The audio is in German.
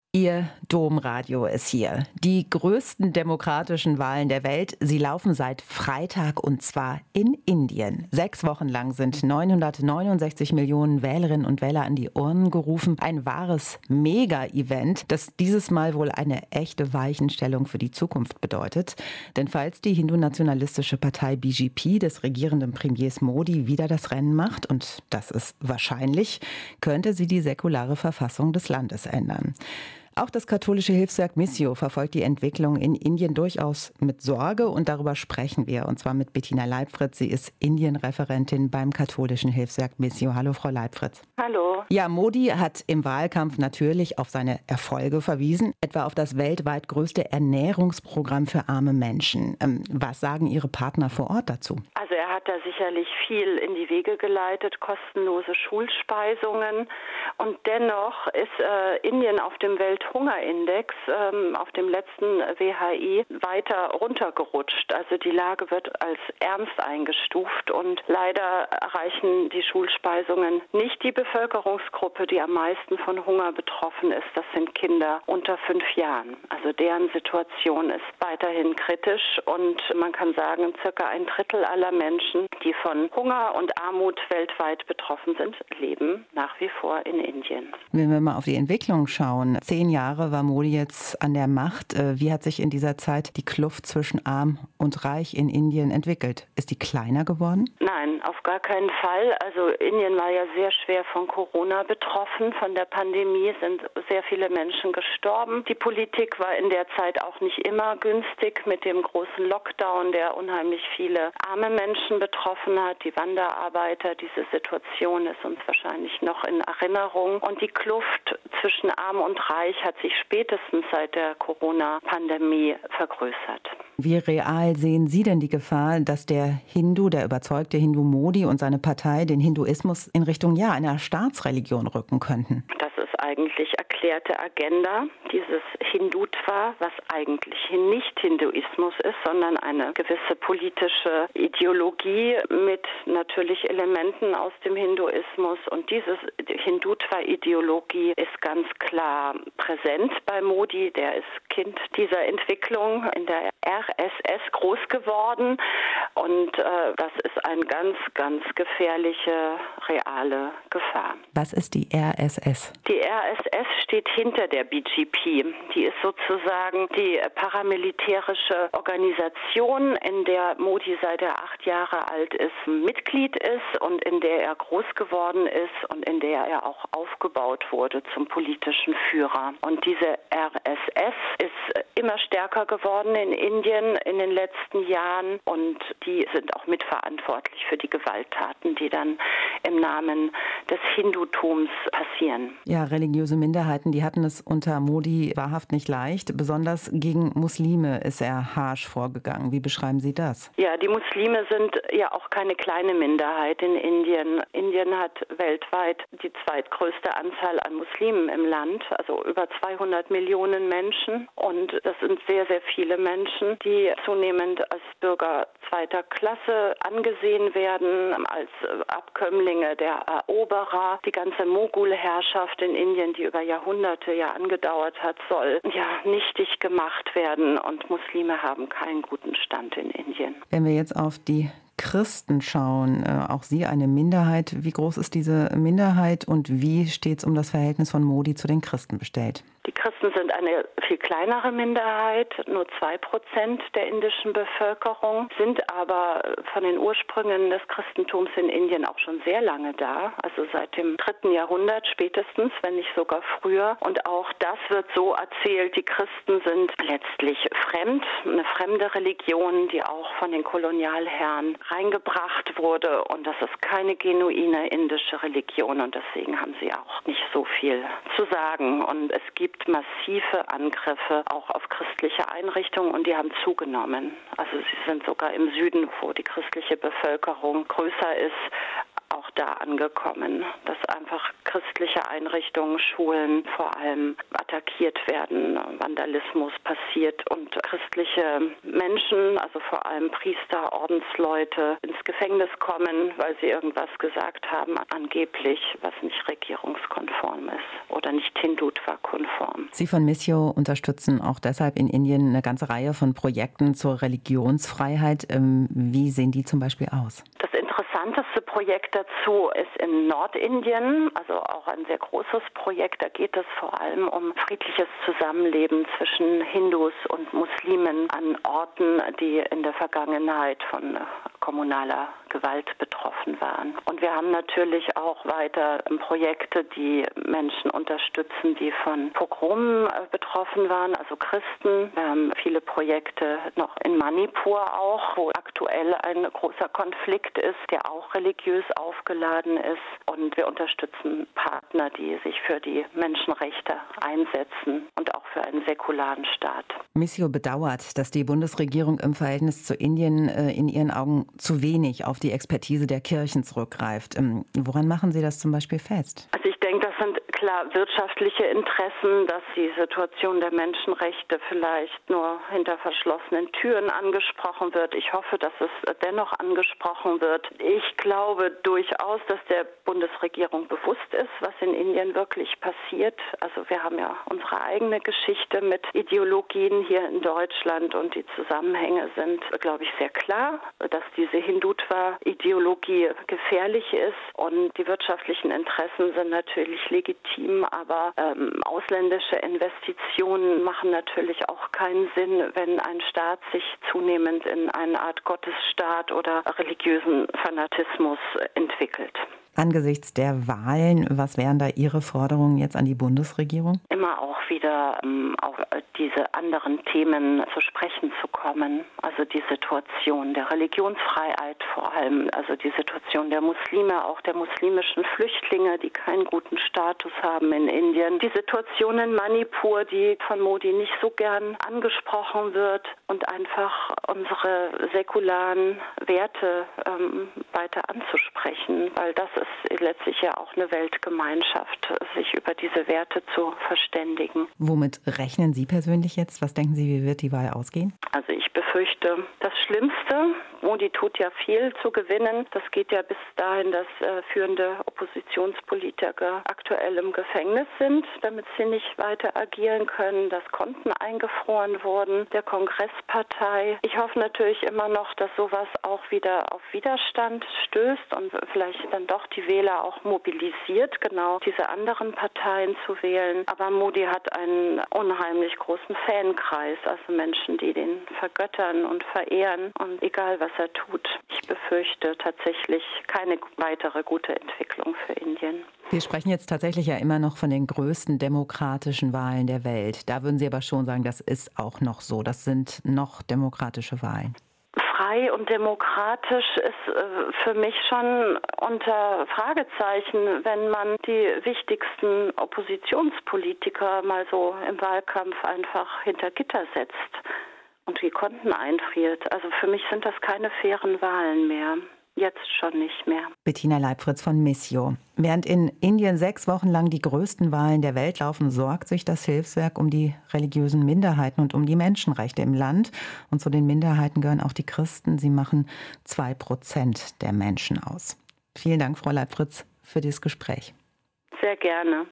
Ihr Domradio ist hier. Die größten demokratischen Wahlen der Welt, sie laufen seit Freitag und zwar in Indien. 6 Wochen lang sind 969 Millionen Wählerinnen und Wähler an die Urnen gerufen. Ein wahres Mega-Event, das dieses Mal wohl eine echte Weichenstellung für die Zukunft bedeutet. Denn falls die hindu-nationalistische Partei BJP des regierenden Premiers Modi wieder das Rennen macht, und das ist wahrscheinlich, könnte sie die säkulare Verfassung des Landes ändern. Auch das katholische Hilfswerk Missio verfolgt die Entwicklung in Indien durchaus mit Sorge und darüber sprechen wir. Und zwar mit Bettina Leibfritz. Sie ist Indien-Referentin beim katholischen Hilfswerk Missio. Hallo, Frau Leibfritz. Hallo. Ja, Modi hat im Wahlkampf natürlich auf seine Erfolge verwiesen, etwa auf das weltweit größte Ernährungsprogramm für arme Menschen. Was sagen Ihre Partner vor Ort dazu? Also er hat da sicherlich viel in die Wege geleitet, kostenlose Schulspeisungen. Und dennoch ist Indien auf dem Welthungerindex, auf dem letzten WHI, weiter runtergerutscht. Also die Lage wird als ernst eingestuft und leider erreichen die Schulspeisungen nicht die Bevölkerungsgruppe, die am meisten von Hunger betroffen ist. Das sind Kinder unter 5 Jahren. Also deren Situation ist weiterhin kritisch und man kann sagen, circa 1/3 aller Menschen, die von Hunger und Armut weltweit betroffen sind, leben nach wie vor in Indien. Wenn wir mal auf die Entwicklung schauen, 10 Jahre war Modi jetzt an der Macht. Wie hat sich in dieser Zeit die Kluft zwischen arm und reich in Indien entwickelt? Ist die kleiner geworden? Nein, auf gar keinen Fall. Also Indien war ja sehr schwer von Corona betroffen. Von der Pandemie sind sehr viele Menschen gestorben. Die Politik war in der Zeit auch nicht immer günstig mit dem großen Lockdown, der unheimlich viele arme Menschen betroffen hat, die Wanderarbeiter. Diese Situation ist uns wahrscheinlich noch in Erinnerung. Und die Kluft zwischen arm und reich hat sich spätestens seit der Corona-Pandemie vergrößert. Wie real sehen Sie denn die Gefahr, dass der überzeugte Hindu Modi und seine Partei den Hinduismus in Richtung einer Staatsreligion rücken könnten? Das ist eigentlich erklärte Agenda, dieses Hindutva, was eigentlich nicht Hinduismus ist, sondern eine gewisse politische Ideologie mit natürlich Elementen aus dem Hinduismus. Und diese Hindutva-Ideologie ist ganz klar präsent bei Modi. Der ist Kind dieser Entwicklung in der RSS groß geworden. Und das ist eine ganz, ganz gefährliche, reale Gefahr. Was ist die RSS? Die RSS steht hinter der BJP. Die ist sozusagen die paramilitärische Organisation, in der Modi, seit er 8 Jahre alt ist, Mitglied ist und in der er groß geworden ist und in der er auch aufgebaut wurde zum politischen Führer. Und diese RSS ist immer stärker geworden in Indien in den letzten Jahren und die sind auch mitverantwortlich für die Gewalttaten, die dann im Namen des Hindutums passieren. Ja, religiöse Minderheiten, die hatten es unter Modi wahrhaft nicht leicht. Besonders gegen Muslime ist er harsch vorgegangen. Wie beschreiben Sie das? Ja, die Muslime sind ja auch keine kleine Minderheit in Indien. Indien hat weltweit die zweitgrößte Anzahl an Muslimen im Land, also über 200 Millionen Menschen. Und das sind sehr, sehr viele Menschen, die zunehmend als Bürger zweiter Klasse angesehen werden, als Abkömmlinge der Eroberer. Die ganze Mogulherrschaft in Indien, die über Jahrhunderte angedauert hat, soll nichtig gemacht werden. Und Muslime haben keinen guten Stand in Indien. Wenn wir jetzt auf die Christen schauen, auch Sie eine Minderheit. Wie groß ist diese Minderheit und wie steht es um das Verhältnis von Modi zu den Christen bestellt? Die Christen sind eine viel kleinere Minderheit, nur 2% der indischen Bevölkerung, sind aber von den Ursprüngen des Christentums in Indien auch schon sehr lange da, also seit dem 3. Jahrhundert spätestens, wenn nicht sogar früher. Und auch das wird so erzählt, die Christen sind letztlich fremd, eine fremde Religion, die auch von den Kolonialherren reingebracht wurde. Und das ist keine genuine indische Religion und deswegen haben sie auch nicht so viel zu sagen. Und es gibt massive Angriffe auch auf christliche Einrichtungen und die haben zugenommen. Also sie sind sogar im Süden, wo die christliche Bevölkerung größer ist, auch auch da angekommen, dass einfach christliche Einrichtungen, Schulen vor allem attackiert werden, Vandalismus passiert und christliche Menschen, also vor allem Priester, Ordensleute, ins Gefängnis kommen, weil sie irgendwas gesagt haben, angeblich, was nicht regierungskonform ist oder nicht Hindutva-konform. Sie von Missio unterstützen auch deshalb in Indien eine ganze Reihe von Projekten zur Religionsfreiheit. Wie sehen die zum Beispiel aus? Das interessanteste Projekt dazu ist in Nordindien, also auch ein sehr großes Projekt. Da geht es vor allem um friedliches Zusammenleben zwischen Hindus und Muslimen an Orten, die in der Vergangenheit von kommunaler Gewalt betroffen waren. Und wir haben natürlich auch weiter Projekte, die Menschen unterstützen, die von Pogromen betroffen waren, also Christen. Wir haben viele Projekte noch in Manipur auch, wo aktuell ein großer Konflikt ist, der auch religiös aufgeladen ist. Und wir unterstützen Partner, die sich für die Menschenrechte einsetzen und auch für einen säkularen Staat. Missio bedauert, dass die Bundesregierung im Verhältnis zu Indien in ihren Augen zu wenig auf die Expertise der Kirchen zurückgreift. Woran machen Sie das zum Beispiel fest? Also ich denke, das sind klar wirtschaftliche Interessen, dass die Situation der Menschenrechte vielleicht nur hinter verschlossenen Türen angesprochen wird. Ich hoffe, dass es dennoch angesprochen wird. Ich glaube durchaus, dass der Bundesregierung bewusst ist, was in Indien wirklich passiert. Also wir haben ja unsere eigene Geschichte mit Ideologien hier in Deutschland und die Zusammenhänge sind, glaube ich, sehr klar, dass diese Hindutva-Ideologie gefährlich ist und die wirtschaftlichen Interessen sind natürlich legitim, aber ausländische Investitionen machen natürlich auch keinen Sinn, wenn ein Staat sich zunehmend in eine Art Gottesstaat oder religiösen Fanatismus entwickelt. Angesichts der Wahlen, was wären da Ihre Forderungen jetzt an die Bundesregierung? Immer auch wieder auf diese anderen Themen zu sprechen zu kommen. Also die Situation der Religionsfreiheit vor allem, also die Situation der Muslime, auch der muslimischen Flüchtlinge, die keinen guten Status haben in Indien. Die Situation in Manipur, die von Modi nicht so gern angesprochen wird und einfach unsere säkularen Werte weiter anzusprechen, weil das ist letztlich ja auch eine Weltgemeinschaft, sich über diese Werte zu verständigen. Womit rechnen Sie persönlich jetzt? Was denken Sie, wie wird die Wahl ausgehen? Also ich befürchte das Schlimmste. Modi tut ja viel zu gewinnen. Das geht ja bis dahin, dass führende Oppositionspolitiker aktuell im Gefängnis sind, damit sie nicht weiter agieren können, dass Konten eingefroren wurden der Kongresspartei. Ich hoffe natürlich immer noch, dass sowas auch wieder auf Widerstand stößt und vielleicht dann doch die Wähler auch mobilisiert, genau diese anderen Parteien zu wählen. Aber Modi hat einen unheimlich großen Fankreis, also Menschen, die den vergöttern und verehren und egal was er tut. Ich befürchte tatsächlich keine weitere gute Entwicklung für Indien. Wir sprechen jetzt tatsächlich ja immer noch von den größten demokratischen Wahlen der Welt. Da würden Sie aber schon sagen, das ist auch noch so. Das sind noch demokratische Wahlen. Frei und demokratisch ist für mich schon unter Fragezeichen, wenn man die wichtigsten Oppositionspolitiker mal so im Wahlkampf einfach hinter Gitter setzt und die Konten einfriert. Also für mich sind das keine fairen Wahlen mehr. Jetzt schon nicht mehr. Bettina Leibfritz von Missio. Während in Indien 6 Wochen lang die größten Wahlen der Welt laufen, sorgt sich das Hilfswerk um die religiösen Minderheiten und um die Menschenrechte im Land. Und zu den Minderheiten gehören auch die Christen. Sie machen 2% der Menschen aus. Vielen Dank, Frau Leibfritz, für dieses Gespräch. Sehr gerne.